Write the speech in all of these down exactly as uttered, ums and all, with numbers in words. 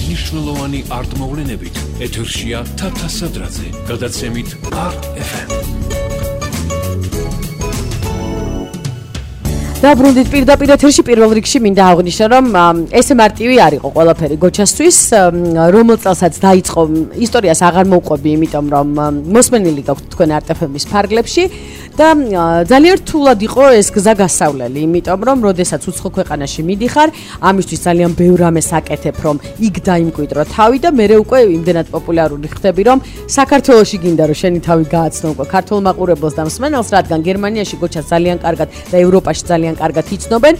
მნიშვნელოვანი არტ-მოვლენებით ეთერშია თათა სადრაძე, გადაცემით Art ეფ ემ. დაბრუნდით პირდაპირ ეთერში. პირველ რიგში მინდა აღვნიშნო, რომ ესე მარტივი არ იყო ყველაფერი გოჩასთვის, რომელ წელსაც დაიწყო ისტორიას აღარ მოვყვები, იმიტომ რომ მოსმენილი გაქვთ თქვენ Art ეფ ემ-ის ფარგლებში და ძალიან რთულად იყო ეს გზა გასავლელი, იმიტომ რომ როდესაც უცხო ქვეყანაში მიდიხარ, ამისთვის ძალიან ბევრ რამეს აკეთებ, რომ იქ დაიმკვიდრო თავი და მე უკვე იმდენად პოპულარული ხდები, რომ საქართველოში გინდა რომ შენი თავი გააცნო უკვე ქართულ მაყურებელს და მსმენელს, რადგან გერმანიაში გოჩას ძალიან კარგად და ევროპაში ძალიან კარგად იცნობენ.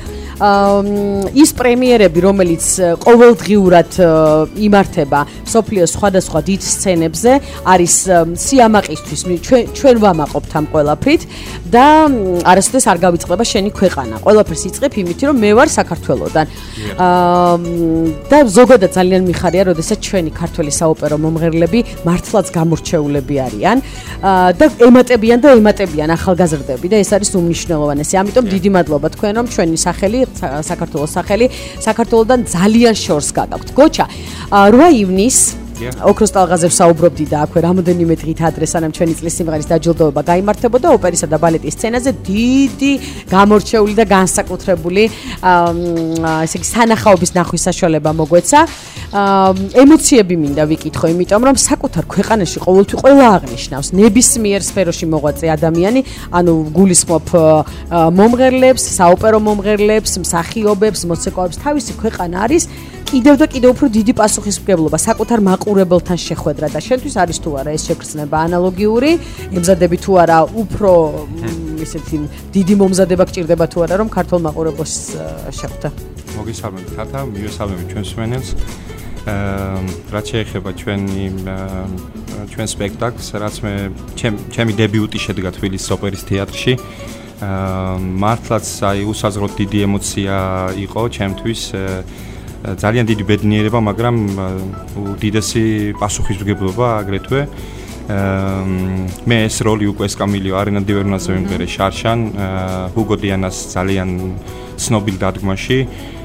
ის პრემიერები, რომელიც ყოველდღიურად იმართება მსოფლიოს სხვადასხვა დიდ სცენებზე, არის სიამაყისთვის ჩვენ ჩვენ ვამაყობთ ამ ყველაფრით და არასოდეს არ გავიწყდება შენი ქვეყანა. ყველაფერს იწყებ იმით, რომ მე ვარ საქართველოდან. და ზოგადად ძალიან მიხარია, როდესაც ჩვენი ქართველი საოპერო მომღერლები მართლაც გამორჩეულები არიან და ემატებიან და ემატებიან ახალგაზრდები და ეს არის უმნიშვნელოვანესი. ამიტომ დიდი მადლობა თქვენ, რომ ჩვენი სახელი, საქართველოს სახელი, საქართველოდან ძალიან შორს გაგაქვთ. გოჩა, რვა ივნისს ოქროს ტალღაზე ვსაუბრობდი და აქვე რამოდენიმე დღით ადრე სანამ ჩვენი წლის სიმღერის დაჯილდოება გაიმართებოდა ოპერისა და ბალეტის სცენაზე დიდი გამორჩეული და განსაკუთრებული ესე იგი სანახაობის ნახვის საშუალება მოგვეცა. ემოციები მინდა ვიკითხო, იმიტომ რომ საკუთარ ქვეყანაში ყოველთვის ყველა აღნიშნავს ნებისმიერ სფეროში მოღვაწე ადამიანი, ანუ გულისხმობ მომღერლებს, საოპერო მომღერლებს, მსახიობებს, მოცეკვავებს, თავისი ქვეყანა არის კიდევ და კიდევ უფრო დიდი პასუხისმგებლობა საკუთარ მაყურებელთან შეხვედრა და შენთვის არის თუ არა ეს შეგრძნება ანალოგიური, ემზადები თუ არა უფრო ისეთი დიდი მომზადება გჭირდება თუ არა რომ ქართულ მაყურებელს შეხვდა. მოგესალმებით თათა, მივესალმებით ჩვენს მსმენელს. რაც შეეხება ჩვენი ჩვენ სპექტაკლს, რაც მე ჩემი დებიუტი შედგა თბილისის ოპერის თეატრში. მართლაც აი უსაზღროდ დიდი ემოცია იყო ჩემთვის. ძალიან დიდი ბედნიერება, მაგრამ უდიდესი პასუხისმგებლობა აგრეთვე. მე ეს როლი უკვე ესკამილიო არინა დივერნაძე ვიმღერე შარშან, ჰუგო დიანას ძალიან ცნობილ დადგმაში.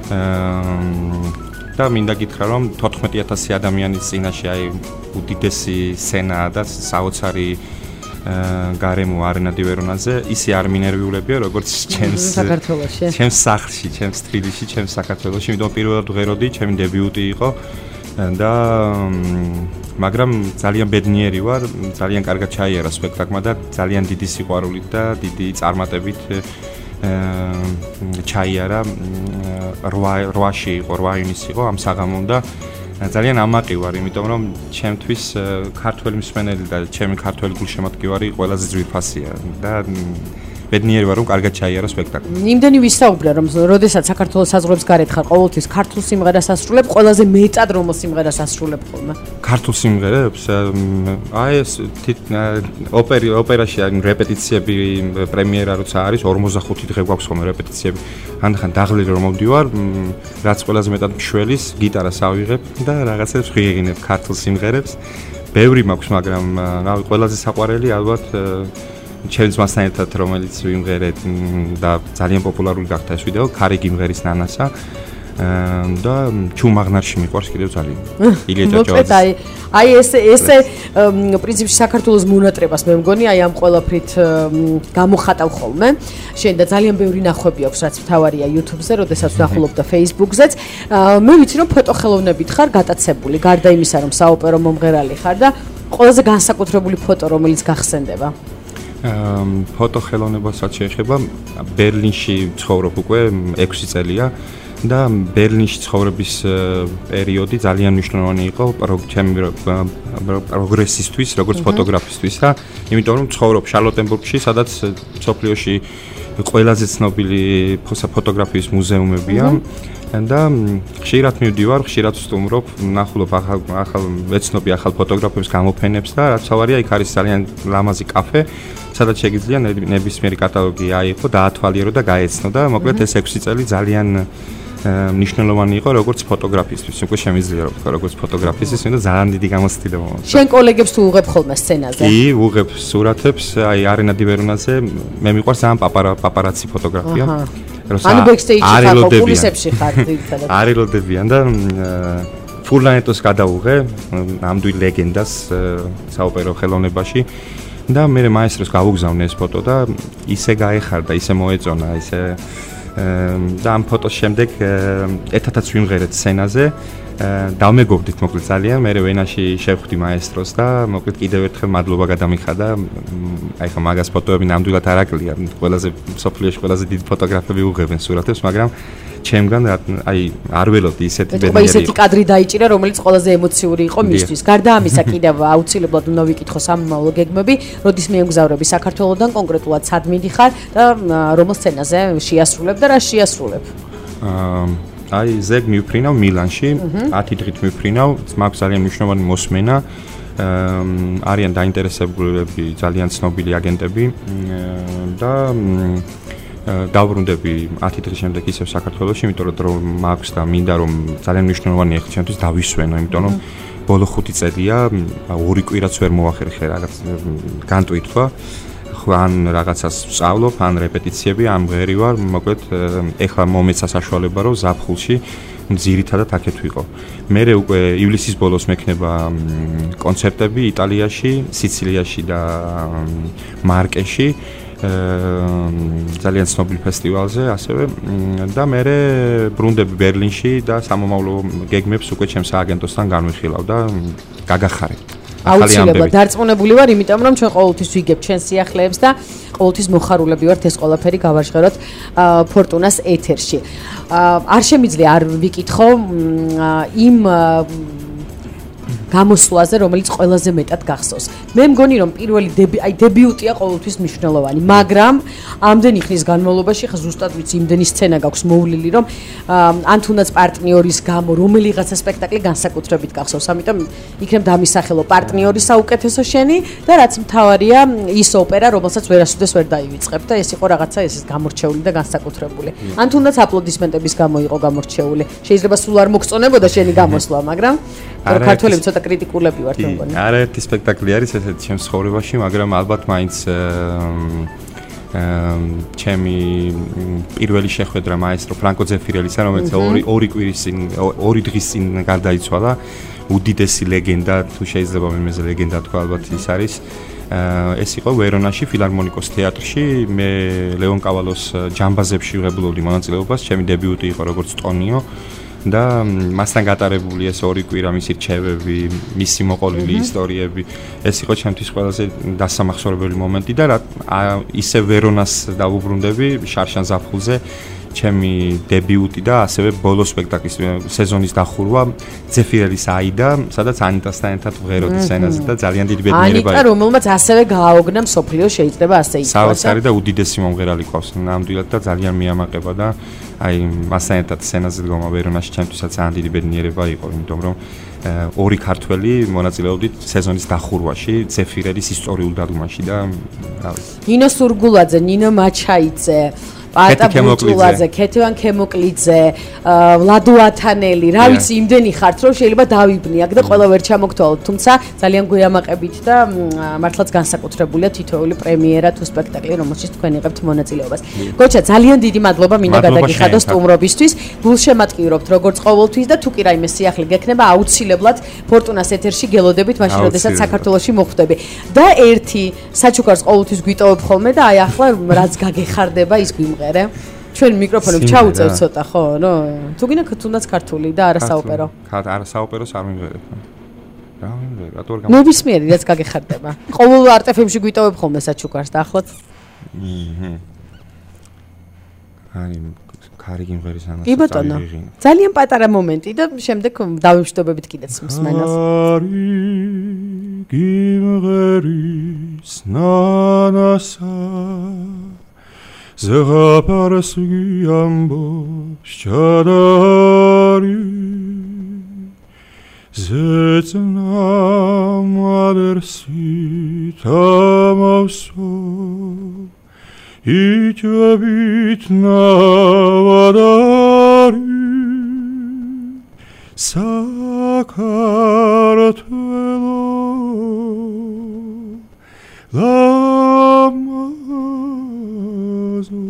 და მინდა გითხრა, რომ თოთხმეტი ათასი ადამიანის წინაშე აი უდიდესი სცენაა და საოცარი გარემო არინა დივერონაძე, ისე არ მინერვიულებია, როგორც ჩემს საქართველოში, ჩემს სახლში, ჩემს თბილისში, ჩემს საქართველოში, იმიტომ პირველად ვღეროდი, ჩემი დებიუტი იყო და მაგრამ ძალიან ბედნიერი ვარ, ძალიან კარგად ჩაიარა სპექტაკლმა და ძალიან დიდი სიყვარულით და დიდი წარმატებით ჩაიარა. რვაში იყო, რვა ივნისი იყო ამ საღამომ და ძალიან ამაყი ვარ, იმიტომ რომ ჩემთვის ქართველი მსმენელი და ჩემი ქართველი გულშემატკივარი ყველაზე ძვირფასია და ბედნიერი ვარ, რომ კარგად ჩაიარა სპექტაკლი. იმდენი ვისაუბრა, რომ როდესაც საქართველოს საზღვრებს გარეთ ხარ, ყოველთვის ქართულ სიმღერას ასრულებ, ყველაზე მეტად რომელ სიმღერას ასრულებ ხოლმე? ქართულ სიმღერებს? აი ეს ოპერი ოპერაში ან რეპეტიციები, პრემიერა როცა არის, ორმოცდახუთი დღე გვაქვს ხოლმე რეპეტიციები. ანდახან დაღლილი რომ მოვდივარ, რაც ყველაზე მეტად მშველის გიტარას ავიღებ და რაღაცებს ვღიღინებ ქართულ სიმღერებს. ბევრი მაქვს, მაგრამ რავი, ყველაზე საყვარელი ალბათ ჩემს მასთან ერთად რომელიც ვიმღერეთ და ძალიან პოპულარული გახდა ეს ვიდეო, ქარი გიმღერის ნანასა და ჩუმ აღნარში მიყვარს კიდევ ძალიან. ილია ჭავჭავაძე. აი, აი ეს ესე პრინციპში საქართველოს მონატრებას მე მგონი აი ამ ყველაფრით გამოხატავ ხოლმე. შენ და ძალიან ბევრი ნახვები აქვს, რაც მთავარია YouTube-ზე, როდესაც ვნახულობ და Facebook-ზეც. მე ვიცი რომ ფოტოხელოვნებით ხარ გატაცებული, გარდა იმისა რომ საოპერო მომღერალი ხარ და ყველაზე განსაკუთრებული ფოტო რომელიც გახსენდება. ფოტოხელოვნებასაც შეეხება, ბერლინში ცხოვრობ უკვე ექვსი წელია და ბერლინში ცხოვრების პერიოდი ძალიან მნიშვნელოვანი იყო ჩემი პროგრესისთვის, როგორც ფოტოგრაფისტვის და იმიტომ რომ ცხოვრობ შარლოტენბურგში, სადაც მსოფლიოში ყველაზე ცნობილი ფოტოგრაფიის მუზეუმებია და ხშირად მივდივარ, ხშირად ვსტუმრობ, ვნახულობ ახალ ახალ ეცნობი ახალ ფოტოგრაფებს გამოფენებს და რაც ავარია, იქ არის ძალიან ლამაზი კაფე, სადაც შეგიძლია ნებისმიერი კატალოგი აიღო, დაათვალიერო და გაეცნო და მოკლედ ეს ექვსი წელი ძალიან მნიშვნელოვანი იყო როგორც ფოტოგრაფისტვის, უკვე შემიძლია რომ თქვა როგორც ფოტოგრაფისტვის, მაგრამ ძალიან დიდი გამოცდილება მოაქვს. შენ კოლეგებს თუ უღებ ხოლმე სცენაზე? კი, უღებ სურათებს, აი არინა დივერონაძე, მე მიყვარს ძალიან პაპარაცი ფოტოგრაფია. ანუ ბექსტეიჯში ხარ, კულისებში ხარ, ძირითადად. არილოდებიან და ფურლანეტოს გადაუღე ნამდვილ ლეგენდას საოპერო ხელოვნებაში და მე მაესტროს გავუგზავნე ეს ფოტო და ისე გაეხარდა, ისე მოეწონა, ისე და ამ ფოტოს შემდეგ ერთადაც ვიმღერეთ სცენაზე. დავმეგობრდით მოკლედ ძალიან, მე ვენაში შევხვდი მაესტროს და მოკლედ კიდევ ერთხელ მადლობა გადამიხადა. აი ხა მაგას ფოტოები ნამდვილად არ აკლია, ყველაზე სოფლიოში ყველაზე დიდი ფოტოგრაფები უღებენ სურათებს, მაგრამ ჩემგან აი არ ველოდი ისეთი ბედნიერი. ისეთი კადრი დაიჭირა, რომელიც ყველაზე ემოციური იყო მისთვის. გარდა ამისა, კიდევ აუცილებლად უნდა ვიკითხო სამომავლო გეგმები, როდის მიემგზავრები საქართველოსდან, კონკრეტულად სად მიდიხარ და რომელ სცენაზე შეასრულებ და რა შეასრულებ? აა აი ზეგ მივფრინავ მილანში, ათი დღით მივფრინავ, მაქვს ძალიან მნიშვნელოვანი მოსმენა. არიან დაინტერესებულები ძალიან ცნობილი აგენტები და დავბრუნდები ათი დღის შემდეგ ისევ საქართველოში, იმიტომ რომ მაქვს და მინდა რომ ძალიან მნიშვნელოვანი ახლა ჩემთვის დავისვენო, იმიტომ რომ ბოლო ხუთი წელია ორი კვირაც ვერ მოახერხე რაღაც განტვირთვა. ან რაღაცას ვსწავლობ, ან რეპეტიციები, ან მღერი ვარ, მოკლედ ეხლა მომეცა საშუალება რომ ზაფხულში ძირითადად აქეთ ვიყო. მე უკვე ივლისის ბოლოს მექნება კონცერტები იტალიაში, სიცილიაში და მარკეში, ძალიან ცნობილ ფესტივალზე, ასევე და მე ბრუნდები ბერლინში და სამომავლო გეგმებს უკვე ჩემს აგენტოსთან განვიხილავ და გაგახარებ. აუცილებლად დარწმუნებული ვარ, იმიტომ რომ ჩვენ ყოველთვის ვიგებთ ჩვენს სიახლეებს და ყოველთვის მოხარულები ვართ ეს ყველაფერი გავაჟღეროთ ფორტუნას ეთერში. არ შემიძლია არ ვიკითხო იმ გამოსვლაზე, რომელიც ყველაზე მეტად გახსოვს. მე მგონი რომ პირველი აი დებიუტია ყოველთვის მნიშვნელოვანი, მაგრამ ამდენი ხნის განმავლობაში ხა ზუსტად ვიცი იმდენი სცენა გაქვს მოვლილი, რომ ან თუნდაც პარტნიორის გამო რომელიღაცა სპექტაკლი განსაკუთრებით გახსოვს. ამიტომ იქნებ დამისახელო პარტნიორის საუკეთესო შენი და რაც მთავარია ის ოპერა, რომელსაც ვერასოდეს ვერ დაივიწყებ და ეს იყო რაღაცა ეს გამორჩეული და განსაკუთრებული. ან თუნდაც აპლოდისმენტების გამო იყო გამორჩეული. შეიძლება სულ არ მოგწონებოდა შენი გამოსვლა, მაგრამ ქართველები ცოტა კრიტიკულები ვართ მგონი. არაერთი სპექტაკლი არის ესეთი ჩემს ცხოვრებაში, მაგრამ ალბათ მაინც ჩემი პირველი შეხვედრა მაესტრო ფრანკო ზეფირელისა, რომელიც ორი ორი კვირის წინ, ორი დღის წინ გარდაიცვალა, უდიდესი ლეგენდა, თუ შეიძლება იმეზე ლეგენდა თქვა, ალბათ ის არის. ეს იყო ვერონაში ფილარმონიკოს თეატრში, მე ლეონ კავალოს ჯამბაზებში ვიღებულობდი მონაწილეობას, ჩემი დებიუტი იყო როგორც ტონიო. და მასთან გატარებული ეს ორი კვირა მისი რჩევები, მისი მოყოლილი ისტორიები, ეს იყო ჩემთვის ყველაზე დასამახსოვრებელი მომენტი და რა ისე ვერონას დავუბრუნდები შარშან ზაფხულზე, ჩემი დებიუტი და ასევე ბოლო სპექტაკლის სეზონის დახურვა ზეფირელის აიდა, სადაც ანიტასთან ერთად ვღეროდი სცენაზე და ძალიან დიდი ბედნიერება. ანიტა, რომელმაც ასევე გააოგნა მსოფლიო, შეიძლება ასე ითქვას. საოცარი და უდიდესი მომღერალი ყავს ნამდვილად და ძალიან მიამაყება და აი მასთან ერთად სცენაზე დგომა ვერონაში ჩემთვისაც ძალიან დიდი ბედნიერება იყო, იმიტომ რომ ორი ქართველი მონაწილეობდით სეზონის დახურვაში, ზეფირელის ისტორიულ დადგმაში და ნინო სურგულაძე, ნინო მაჩაიძე, პატა ბუტულაძე, ქეთევან ქემოკლიძე, ვლადო ათანელი, რა ვიცი, იმდენი ხართ, რომ შეიძლება დავიბნი აქ და ყველა ვერ ჩამოგთვალოთ, თუმცა ძალიან გვიამაყებით და მართლაც განსაკუთრებულია თითოეული პრემიერა თუ სპექტაკლი, რომელშიც თქვენ იღებთ მონაწილეობას. გოჩა, ძალიან დიდი მადლობა მინდა გადაგიხადო სტუმრობისთვის. გულშემატკივრობთ როგორც ყოველთვის და თუ კი რაიმე სიახლე გექნება, აუცილებლად ფორტუნას ეთერში გელოდებით, მაშინ როდესაც საქართველოში მოხვდები. და ერთი საჩუქარს ყოველთვის გვიტოვებ ხოლმე და აი ახლა რაც გაგეხარდება ის გვიმღერე. ჩვენ მიკროფონებს ჩაუწევთ ცოტა, ხო, ნო? თუ გინდა თუნდაც ქართული და არა საოპერო. არა საოპეროს არ მიმღერებ. რა მიმღერებ? რატო არ გამ ნებისმიერი რაც გაგეხარდება. ყოველ არტეფებში გვიტოვებ ხოლმე საჩუქარს და ახლაც. აჰა. აი კარი გიმღერის ანას. კი ბატონო. ძალიან პატარა მომენტი და შემდეგ დავიმშვიდობებით კიდეც მსმენელს. კარი გიმღერის ნანასა ზღაპარსი ამბობს ჩადარი ზეწნა მადერსი თამავსო იჭვებით ნავადარი საქართველო ლამაზო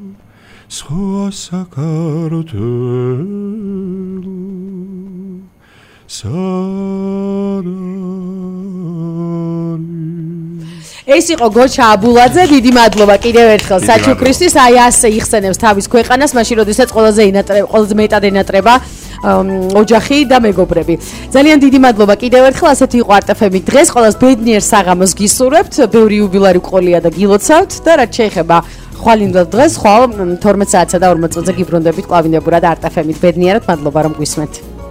სხვა საქართველო ეს იყო გოჩა აბულაძე, დიდი მადლობა კიდევ ერთხელ საჩუქრისთვის, აი ასე იხსენებს თავის ქვეყანას, მაშინ როდესაც ყველაზე ინატრება, ყველაზე მეტად ენატრება ოჯახი და მეგობრები. ძალიან დიდი მადლობა კიდევ ერთხელ, ასეთი იყო არტეფემი დღეს, ყველას ბედნიერ საღამოს გისურვებთ, ბევრი იუბილარი ყოლია და გილოცავთ და რაც შეეხება ხვალინდელ დღეს, ხვალ თორმეტ საათსა და ორმოც წუთზე გიბრუნდებით კლავინებურად არტეფემით. ბედნიერად მადლობა რომ გვისმენთ.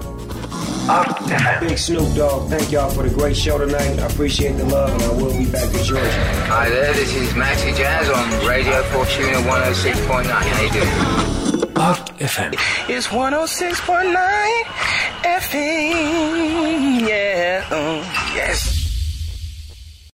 Big Snoop Dogg, thank y'all for the great show tonight. I appreciate the love and I will be back to Georgia. Hi there, this is Maxi Jazz on Radio Fortuna one oh six point nine. How you doing? Art F M. It's one oh six point nine F M. Yeah. Uh, yes.